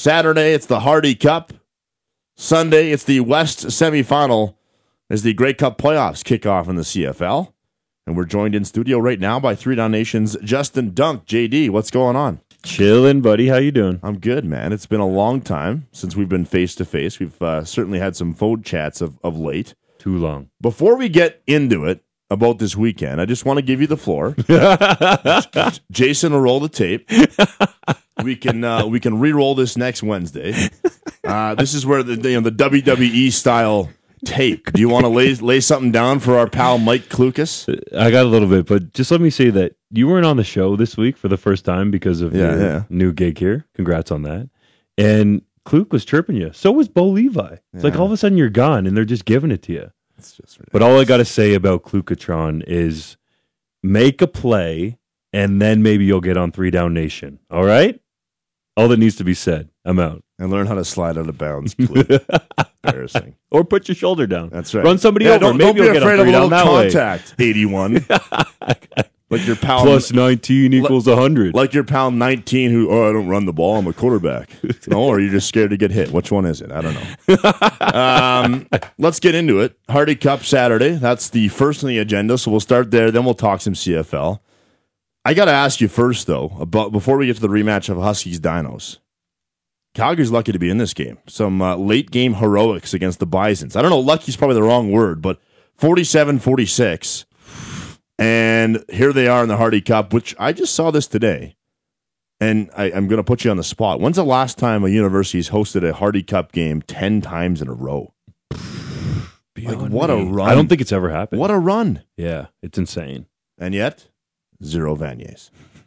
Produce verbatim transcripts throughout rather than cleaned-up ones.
Saturday, it's the Hardy Cup. Sunday, it's the West semifinal as the Grey Cup playoffs kick off in the C F L. And we're joined in studio right now by Three Down Nation's Justin Dunk. J D, what's going on? Chillin', buddy. How you doing? I'm good, man. It's been a long time since we've been face-to-face. We've uh, certainly had some phone chats of, of late. Too long. Before we get into it about this weekend, I just want to give you the floor. Jason will roll the tape. We can uh, we can re-roll this next Wednesday. Uh, this is where the you know, the W W E style tape. Do you want to lay lay something down for our pal Mike Klukas? I got a little bit, but just let me say that you weren't on the show this week for the first time because of Yeah, your yeah. new gig here. Congrats on that. And Kluke was chirping you. So was Bo Levi. It's like Yeah. all of a sudden you're gone and they're just giving it to you. It's just But all I got to say about Klukatron is make a play and then maybe you'll get on Three Down Nation. All right? All that needs to be said. I'm out. and learn how to slide out of bounds, please. Embarrassing. Or put your shoulder down. That's right. Run somebody Yeah, over. Don't, maybe don't you'll be get afraid on of a Three little Down that way. contact. eighty-one. Like your pal, Plus nineteen equals one hundred. like your pal nineteen who, oh, I don't run the ball, I'm a quarterback. No, or you're just scared to get hit. Which one is it? I don't know. um, let's get into it. Hardy Cup Saturday. That's the first on the agenda, so we'll start there. Then we'll talk some C F L. I got to ask you first, though, about before we get to the rematch of Huskies Dinos. Calgary's lucky to be in this game. Some uh, late game heroics against the Bisons. I don't know, lucky's probably the wrong word, but forty-seven forty-six. And here they are in the Hardy Cup, which I just saw this today. And I, I'm going to put you on the spot. When's the last time a university's hosted a Hardy Cup game ten times in a row? Like, what a run. I don't think it's ever happened. What a run. Yeah, it's insane. And yet, zero Vaniers.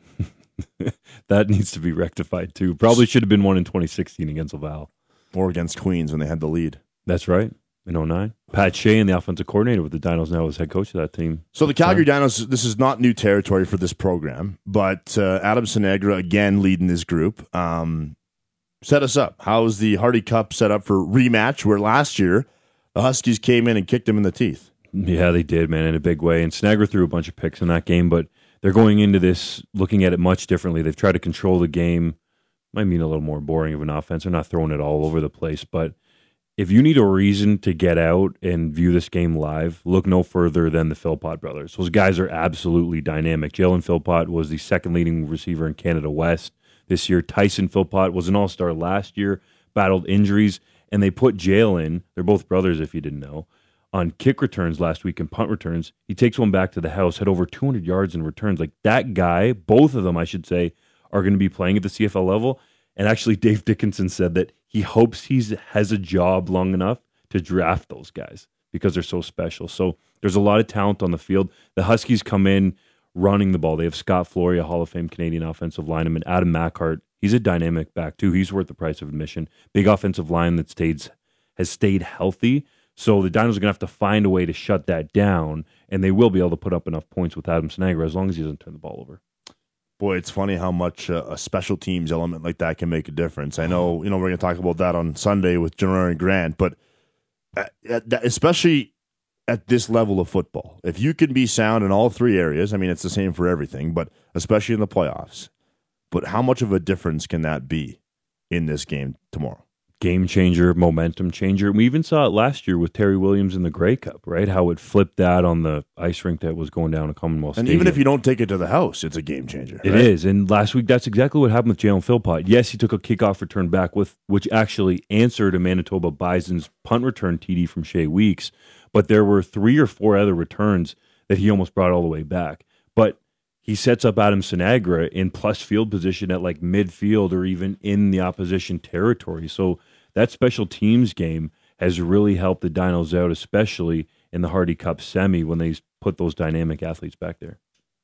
That needs to be rectified too. Probably should have been one in twenty sixteen against Laval. Or against Queens when they had the lead. That's right. In oh nine. Pat Shea, the offensive coordinator with the Dinos, now is head coach of that team. So the Calgary Dinos, this is not new territory for this program, but uh, Adam Sinegra, again, leading this group. Um, set us up. How's the Hardy Cup set up for rematch, where last year the Huskies came in and kicked them in the teeth? Yeah, they did, man, in a big way. And Snagra threw a bunch of picks in that game, but they're going into this looking at it much differently. They've tried to control the game. Might mean a little more boring of an offense. They're not throwing it all over the place, but if you need a reason to get out and view this game live, look no further than the Philpott brothers. Those guys are absolutely dynamic. Jalen Philpott was the second leading receiver in Canada West this year. Tyson Philpott was an all-star last year, battled injuries, and they put Jalen, they're both brothers if you didn't know, on kick returns last week and punt returns. He takes one back to the house, had over two hundred yards in returns. Like that guy, both of them, I should say, are going to be playing at the C F L level. And actually, Dave Dickinson said that he hopes he has a job long enough to draft those guys because they're so special. So there's a lot of talent on the field. The Huskies come in running the ball. They have Scott Flory, a Hall of Fame Canadian offensive lineman. Adam Mackhart, he's a dynamic back too. He's worth the price of admission. Big offensive line that stays, has stayed healthy. So the Dinos are going to have to find a way to shut that down, and they will be able to put up enough points with Adam Sinegra as long as he doesn't turn the ball over. Boy, it's funny how much uh, a special teams element like that can make a difference. I know, you know, we're going to talk about that on Sunday with General and Grant, but at, at that, especially at this level of football, if you can be sound in all three areas, I mean, it's the same for everything, but especially in the playoffs. But how much of a difference can that be in this game tomorrow? Game changer, momentum changer. We even saw it last year with Terry Williams in the Grey Cup, right? How it flipped that on the ice rink that was going down to Commonwealth And Stadium. even if you don't take it to the house, it's a game changer. It right? is. And last week, that's exactly what happened with Jalen Philpott. Yes, he took a kickoff return back, with which actually answered a Manitoba Bison's punt return T D from Shea Weeks. But there were three or four other returns that he almost brought all the way back. But he sets up Adam Sinegra in plus field position at like midfield or even in the opposition territory. So that special teams game has really helped the Dinos out, especially in the Hardy Cup semi when they put those dynamic athletes back there.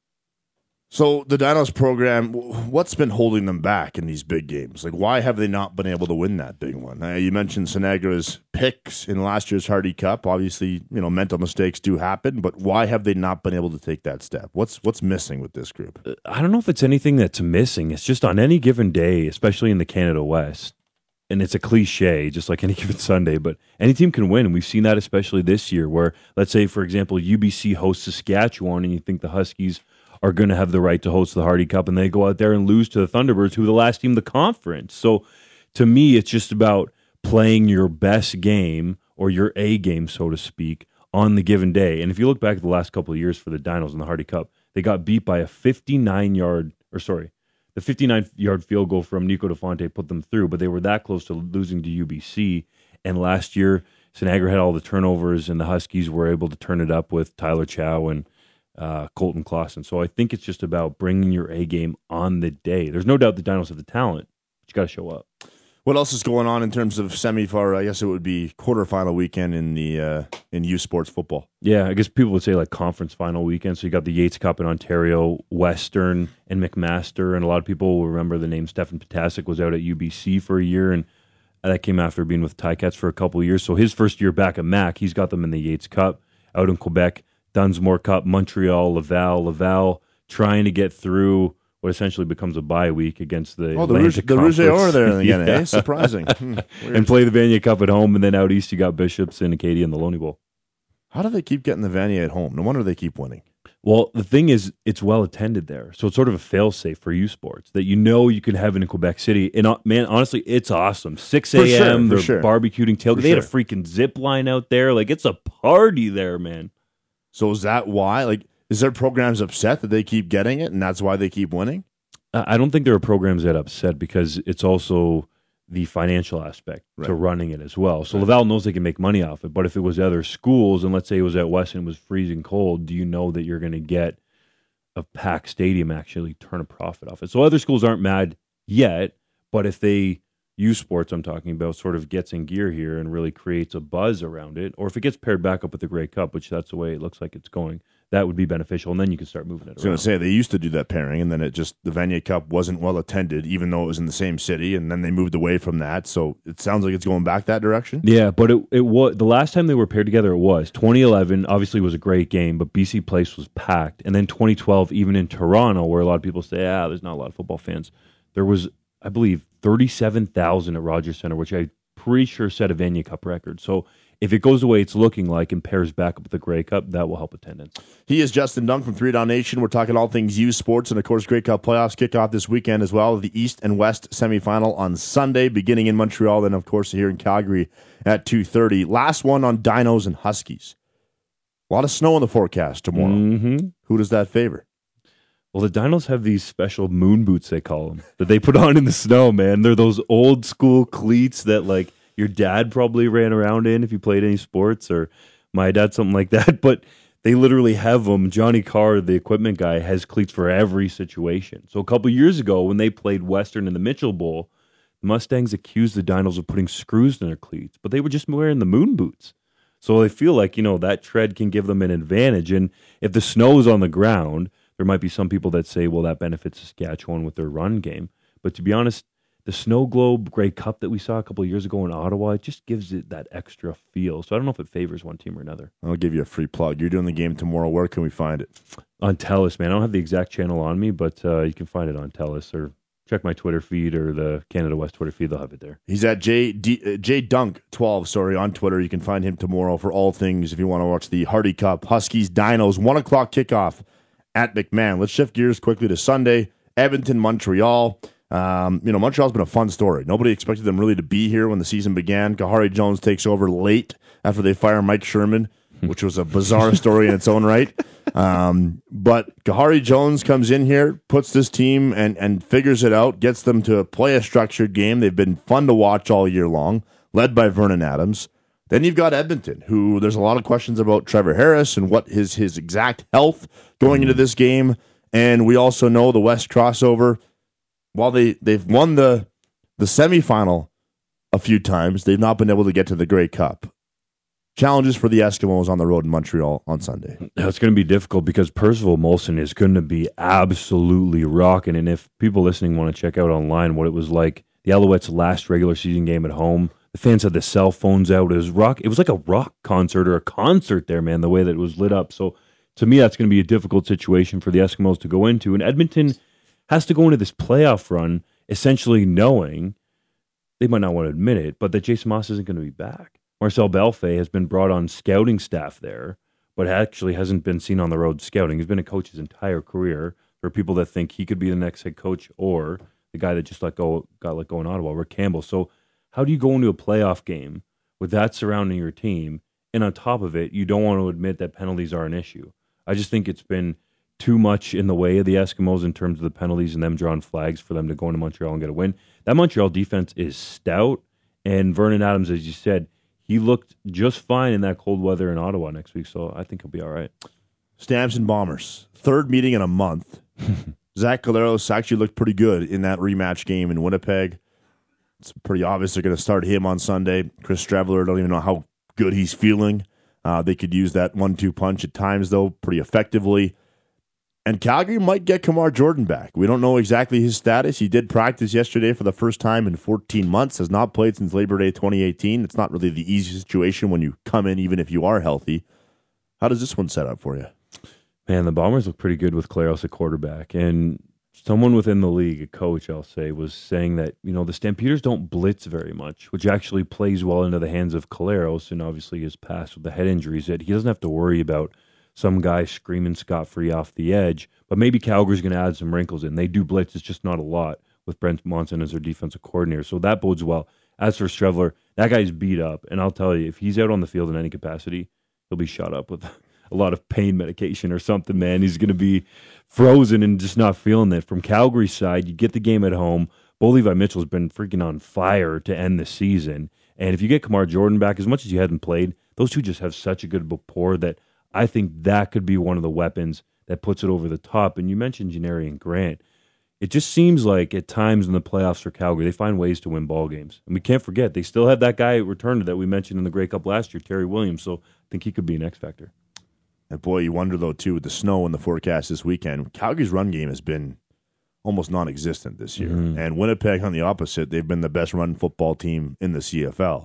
So the Dinos program, what's been holding them back in these big games? Like, why have they not been able to win that big one? Uh, you mentioned Sinegra's picks in last year's Hardy Cup. Obviously, you know, mental mistakes do happen, but why have they not been able to take that step? What's what's missing with this group? I don't know if it's anything that's missing. It's just on any given day, especially in the Canada West, and it's a cliche, just like any given Sunday, but any team can win. And we've seen that especially this year where, let's say, for example, U B C hosts Saskatchewan and you think the Huskies are going to have the right to host the Hardy Cup, and they go out there and lose to the Thunderbirds, who are the last team in the conference. So to me, it's just about playing your best game or your A game, so to speak, on the given day. And if you look back at the last couple of years for the Dinos in the Hardy Cup, they got beat by a fifty-nine yard, or sorry, the fifty-nine yard field goal from Nico DeFonte put them through, but they were that close to losing to U B C. And last year, Sinagra had all the turnovers, and the Huskies were able to turn it up with Tyler Chow and uh, Colton Clausen. So I think it's just about bringing your A game on the day. There's no doubt the Dinos have the talent, but you got to show up. What else is going on in terms of semi-far? I guess it would be quarterfinal weekend in the uh, in U Sports football. Yeah, I guess people would say like conference final weekend. So you got the Yates Cup in Ontario, Western, and McMaster, and a lot of people will remember the name Stefan Potasic was out at U B C for a year, and that came after being with Ticats for a couple of years. So his first year back at Mac, he's got them in the Yates Cup. Out in Quebec, Dunsmore Cup, Montreal, Laval, Laval trying to get through what essentially becomes a bye week against the oh the Rouge, the Rouge are there again. Yeah. Eh? Surprising, hmm, and play the Vanier Cup at home, and then out east you got Bishops and Acadia in the Loney Bowl. How do they keep getting the Vanier at home? No wonder they keep winning. Well, the thing is, it's well attended there, so it's sort of a fail-safe for U Sports that you know you can have it in Quebec City. And uh, man, honestly, it's awesome. six a.m. Sure, they're sure. barbecuing tailgate. For they had sure. a freaking zip line out there. Like it's a party there, man. So is that why? Like, is their programs upset that they keep getting it, and that's why they keep winning? I don't think there are programs that upset because it's also the financial aspect right. to running it as well. So right. Laval knows they can make money off it, but if it was other schools, and let's say it was at Weston, it was freezing cold, do you know that you're going to get a packed stadium actually turn a profit off it? So other schools aren't mad yet, but if they, U Sports I'm talking about, sort of gets in gear here and really creates a buzz around it, or if it gets paired back up with the Grey Cup, which that's the way it looks like it's going, that would be beneficial, and then you can start moving it around. I was going to say, they used to do that pairing, and then it just, the Vanier Cup wasn't well attended, even though it was in the same city, and then they moved away from that, so it sounds like it's going back that direction? Yeah, but it it was, the last time they were paired together, it was. twenty eleven obviously was a great game, but B C Place was packed, and then twenty twelve, even in Toronto, where a lot of people say, ah, there's not a lot of football fans, there was, I believe, thirty-seven thousand at Rogers Centre, which I'm pretty sure set a Vanier Cup record, so if it goes the way it's looking like and pairs back up with the Grey Cup, that will help attendance. He is Justin Dunk from Three Down Nation. We're talking all things U Sports, and of course, Grey Cup playoffs kick off this weekend as well. The East and West semifinal on Sunday, beginning in Montreal, then of course here in Calgary at two thirty. Last one on Dinos and Huskies. A lot of snow in the forecast tomorrow. Mm-hmm. Who does that favor? Well, the Dinos have these special moon boots, they call them, that they put on in the snow, man. They're those old school cleats that, like, your dad probably ran around in if you played any sports, or my dad, something like that. But they literally have them. Johnny Carr, the equipment guy, has cleats for every situation. So a couple years ago, when they played Western in the Mitchell Bowl, the Mustangs accused the Dinos of putting screws in their cleats, but they were just wearing the moon boots. So they feel like, you know, that tread can give them an advantage. And if the snow is on the ground, there might be some people that say, well, that benefits Saskatchewan with their run game. But to be honest, the Snow Globe Grey Cup that we saw a couple of years ago in Ottawa, it just gives it that extra feel. So I don't know if it favors one team or another. I'll give you a free plug. You're doing the game tomorrow. Where can we find it? On TELUS, man. I don't have the exact channel on me, but uh, you can find it on TELUS, or check my Twitter feed or the Canada West Twitter feed. They'll have it there. He's at J D, uh, J Dunk twelve, sorry, on Twitter. You can find him tomorrow for all things if you want to watch the Hardy Cup. Huskies, Dinos, one o'clock kickoff at McMahon. Let's shift gears quickly to Sunday. Edmonton, Montreal. Um, you know, Montreal's been a fun story. Nobody expected them really to be here when the season began. Kahari Jones takes over late after they fire Mike Sherman, which was a bizarre story in its own right. Um, but Kahari Jones comes in here, puts this team and, and figures it out, gets them to play a structured game. They've been fun to watch all year long, led by Vernon Adams. Then you've got Edmonton, who there's a lot of questions about Trevor Harris and what his, his exact health going into this game. And we also know the West crossover. While they, they've won the the semifinal a few times, they've not been able to get to the Grey Cup. Challenges for the Eskimos on the road in Montreal on Sunday. It's going to be difficult because Percival Molson is going to be absolutely rocking. And if people listening want to check out online what it was like, the Alouettes' last regular season game at home, the fans had the cell phones out. It was rock. It was like a rock concert or a concert there, man, the way that it was lit up. So to me, that's going to be a difficult situation for the Eskimos to go into. And Edmonton has to go into this playoff run essentially knowing, they might not want to admit it, but that Jason Moss isn't going to be back. Marcel Belfay has been brought on scouting staff there, but actually hasn't been seen on the road scouting. He's been a coach his entire career. There are people that think he could be the next head coach or the guy that just let go got let go in Ottawa, Rick Campbell. So how do you go into a playoff game with that surrounding your team, and on top of it, you don't want to admit that penalties are an issue? I just think it's been too much in the way of the Eskimos in terms of the penalties and them drawing flags for them to go into Montreal and get a win. That Montreal defense is stout, and Vernon Adams, as you said, he looked just fine in that cold weather in Ottawa next week, so I think he'll be all right. Stamps and Bombers, third meeting in a month. Zach Collaros actually looked pretty good in that rematch game in Winnipeg. It's pretty obvious they're going to start him on Sunday. Chris Streveler, don't even know how good he's feeling. Uh, they could use that one two punch at times, though, pretty effectively. And Calgary might get Kamar Jordan back. We don't know exactly his status. He did practice yesterday for the first time in fourteen months, has not played since Labor Day twenty eighteen. It's not really the easy situation when you come in, even if you are healthy. How does this one set up for you? Man, the Bombers look pretty good with Collaros at quarterback. And someone within the league, a coach, I'll say, was saying that, you know, the Stampeders don't blitz very much, which actually plays well into the hands of Collaros, and obviously his past with the head injuries, that he doesn't have to worry about some guy screaming scot-free off the edge. But maybe Calgary's going to add some wrinkles in. They do blitz, it's just not a lot with Brent Monson as their defensive coordinator. So that bodes well. As for Streveler, that guy's beat up. And I'll tell you, if he's out on the field in any capacity, he'll be shot up with a lot of pain medication or something, man. He's going to be frozen and just not feeling it. From Calgary's side, you get the game at home. Bo Levi Mitchell's been freaking on fire to end the season. And if you get Kamar Jordan back, as much as you hadn't played, those two just have such a good rapport that I think that could be one of the weapons that puts it over the top. And you mentioned Janarian Grant. It just seems like at times in the playoffs for Calgary, they find ways to win ball games. And we can't forget, they still had that guy returned that we mentioned in the Grey Cup last year, Terry Williams. So I think he could be an X factor. And boy, you wonder, though, too, with the snow in the forecast this weekend, Calgary's run game has been almost non-existent this year. Mm-hmm. And Winnipeg, on the opposite, they've been the best run football team in the C F L.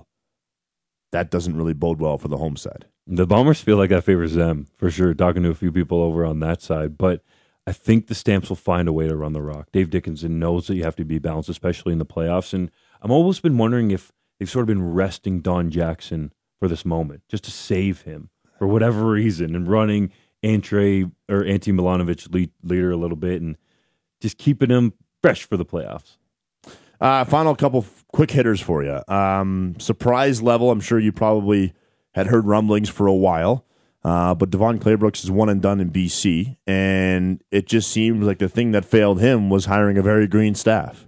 That doesn't really bode well for the home side. The Bombers feel like that favors them, for sure, talking to a few people over on that side. But I think the Stamps will find a way to run the rock. Dave Dickinson knows that you have to be balanced, especially in the playoffs. And I've almost been wondering if they've sort of been resting Don Jackson for this moment, just to save him for whatever reason, and running Ante or Ante Milanovic lead, leader a little bit, and just keeping him fresh for the playoffs. Uh, final couple quick hitters for you. Um, surprise level, I'm sure you probably had heard rumblings for a while, uh, but Devon Claybrooks is one and done in B C, and it just seems like the thing that failed him was hiring a very green staff.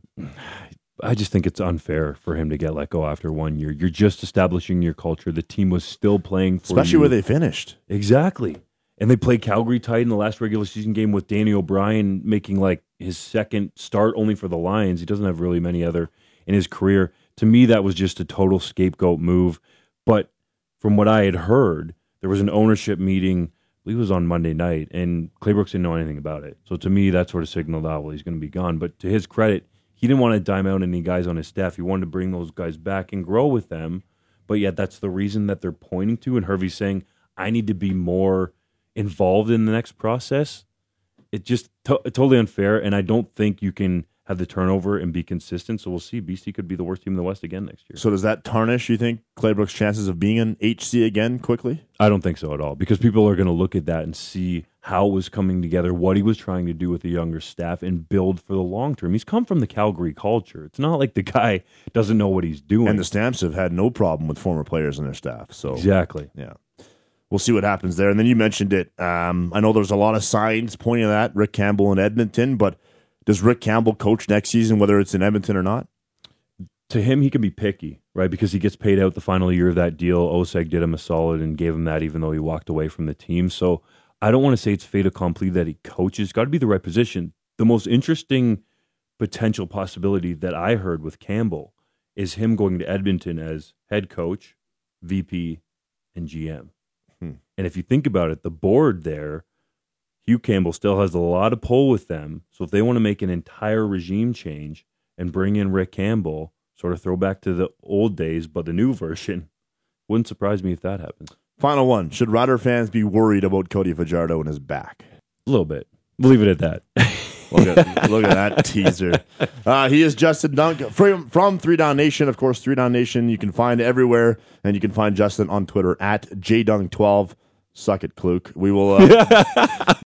I just think it's unfair for him to get let go after one year. You're just establishing your culture. The team was still playing for Especially you. where they finished. Exactly. And they played Calgary tight in the last regular season game with Danny O'Brien making like his second start only for the Lions. He doesn't have really many other in his career. To me, that was just a total scapegoat move. But from what I had heard, there was an ownership meeting, I believe it was on Monday night, and Claybrooks didn't know anything about it. So to me, that sort of signaled out, well, he's going to be gone. But to his credit, he didn't want to dime out any guys on his staff. He wanted to bring those guys back and grow with them. But yet that's the reason that they're pointing to. And Hervey's saying, I need to be more involved in the next process. It just to- totally unfair. And I don't think you can have the turnover and be consistent. So we'll see. B C could be the worst team in the West again next year. So does that tarnish, you think, Claybrooks' chances of being an H C again quickly? I don't think so at all, because people are going to look at that and see how it was coming together, what he was trying to do with the younger staff, and build for the long term. He's come from the Calgary culture. It's not like the guy doesn't know what he's doing. And the Stamps have had no problem with former players on their staff. So exactly. Yeah. We'll see what happens there. And then you mentioned it. Um, I know there's a lot of signs pointing at that, Rick Campbell in Edmonton, but does Rick Campbell coach next season, whether it's in Edmonton or not? To him, he can be picky, right? Because he gets paid out the final year of that deal. O S E G did him a solid and gave him that, even though he walked away from the team. So I don't want to say it's fait accompli that he coaches. Got to be the right position. The most interesting potential possibility that I heard with Campbell is him going to Edmonton as head coach, V P, and G M. Hmm. And if you think about it, the board there, Hugh Campbell still has a lot of pull with them. So if they want to make an entire regime change and bring in Rick Campbell, sort of throw back to the old days, but the new version, wouldn't surprise me if that happens. Final one. Should Rider fans be worried about Cody Fajardo and his back? A little bit. We'll leave it at that. look, at, look at that teaser. Uh, he is Justin Dunk from, from Three Down Nation. Of course, Three Down Nation you can find everywhere, and you can find Justin on Twitter at J Dunk twelve. Suck it, Kluke. We will... Uh,